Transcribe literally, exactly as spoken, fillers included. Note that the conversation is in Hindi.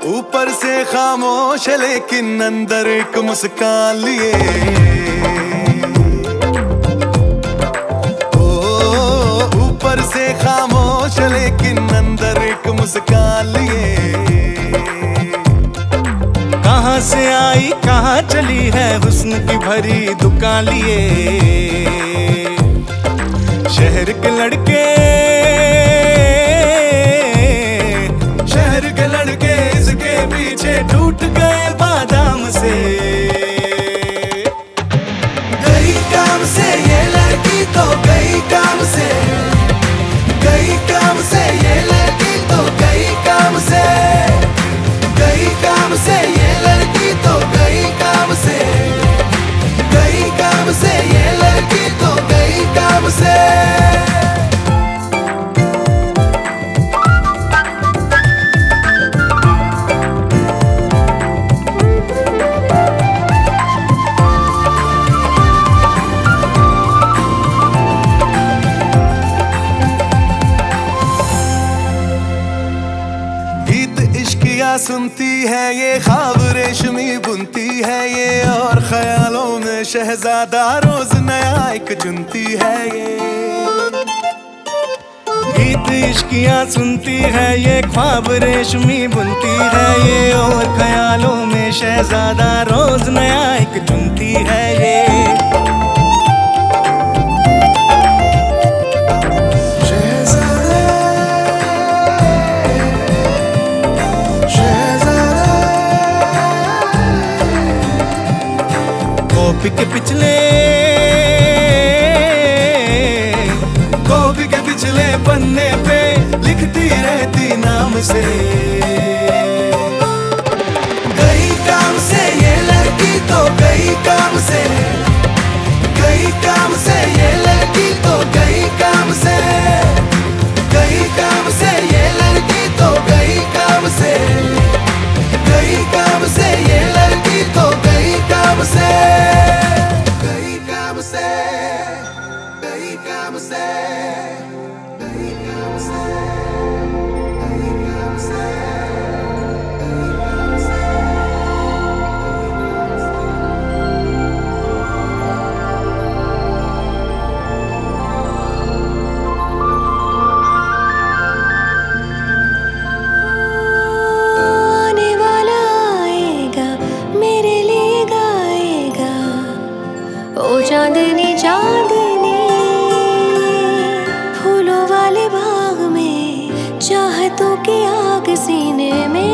ऊपर से खामोश लेकिन अंदर एक मुस्कान लिए। ओ ऊपर से खामोश लेकिन अंदर एक मुस्कान लिए। कहाँ से आई कहाँ चली है हुस्न की भरी दुकान लिए। शहर के लड़के शहर के लड़के इसके पीछे टूट गए बादाम से। गई काम से ये लड़की तो गई काम से, गई काम से ये लड़की तो गई काम से, गई काम से ये लड़की तो गई काम से, गई काम से ये लड़की तो गई काम से। सुनती है ये ख्वाब रेशमी बुनती है ये, और ख्यालों में शहजादा रोज नया एक चुनती है ये। गीत इश्कियाँ सुनती है ये, ख्वाब रेशमी बुनती है ये, और ख्यालों में शहजादा रोज नया एक चुनती है ये। कॉपी के पिछले कॉपी के पिछले पन्ने पे लिखती रहती नाम से। गई काम से ये लड़की तो गई काम से, गई काम से ये लड़की तो गई काम से, गई काम से ये लड़की तो गई काम से, गई काम से ये लड़की तो गई काम से। चांदनी चांदनी फूलों वाले बाग में चाहतों की आग सीने में